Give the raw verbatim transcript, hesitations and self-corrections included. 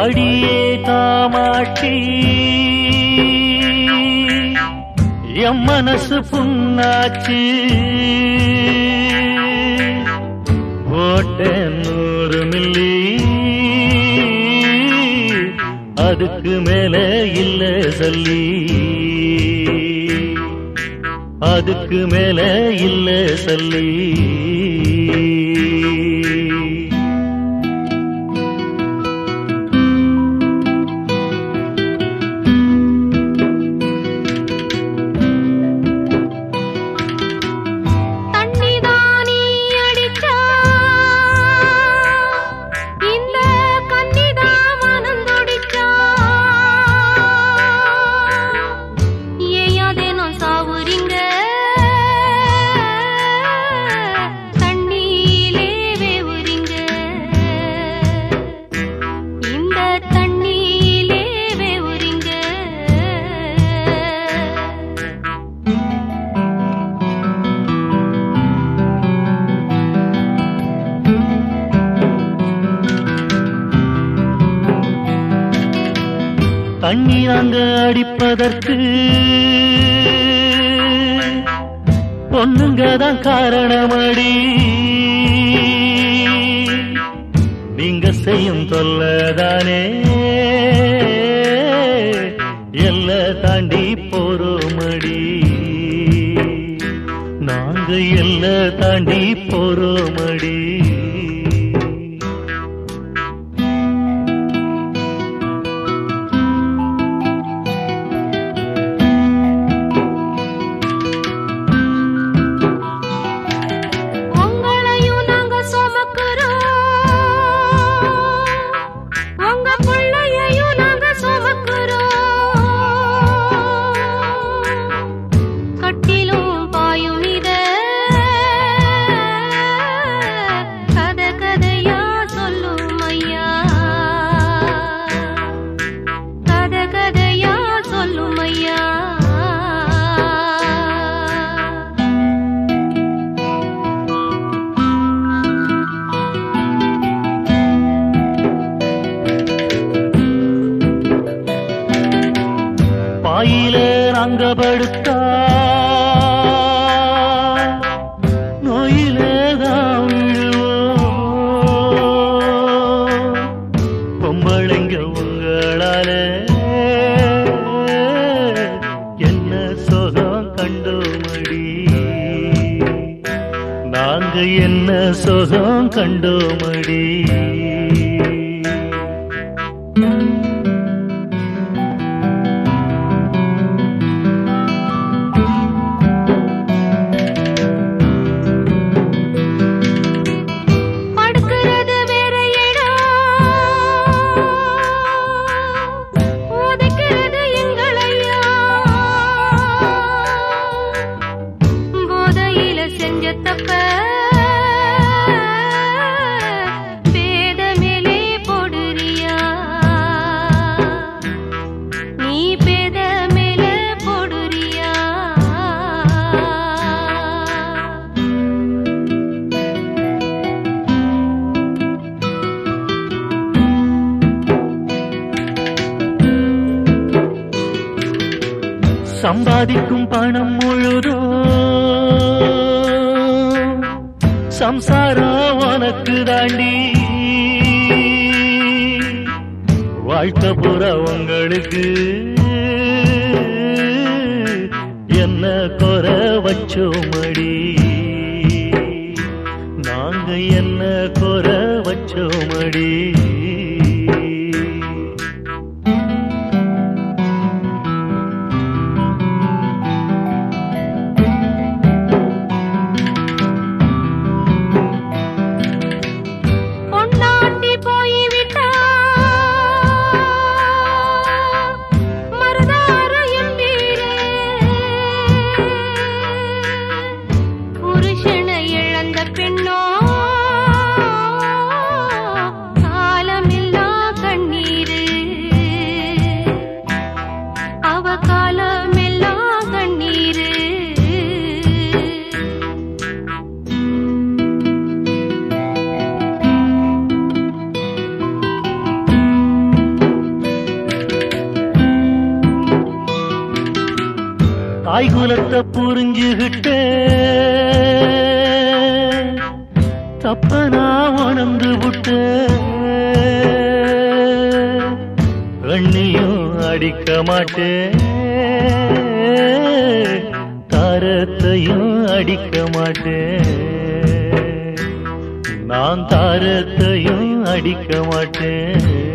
அடியே காமாட்சி எம் மனசு புண்ணாச்சு ஓட்ட நூறு மில்லி அதுக்கு மேல இல்ல சொல்லி அதுக்கு மேல இல்ல சொல்லி தண்ணீர் அங்க அடிப்பதற்கு பொண்ணுங்கதான் காரணமடி நீங்க செய்யும் தொல்லதானே எல்ல தாண்டி போறோமடி நாங்க எல்ல தாண்டி போறோமடி பாயில நாங்க படுத்தா நோயிலே தான் விழுவோம் பொம்பளைங்க உங்களால என்ன சுகம் கண்டோமடி நாங்க என்ன சுகம் கண்டோமடி சம்பாதிக்கும் பணம் முழுதும் சம்சாரம் உனக்கு தாண்டி வாழ்க்கை புற உங்களுக்கு என்ன குறை வச்சோமடி நாங்க என்ன குறை வச்சோமடி புருஷனை இழந்த பெண்ணோ தாய் குலத்தை புரிஞ்சுகிட்ட தப்ப நான் உணர்ந்து விட்ட கண்ணியும் அடிக்க மாட்டேன் தாரத்தையும் அடிக்க மாட்டேன் நான் தாரத்தையும் அடிக்க மாட்டேன்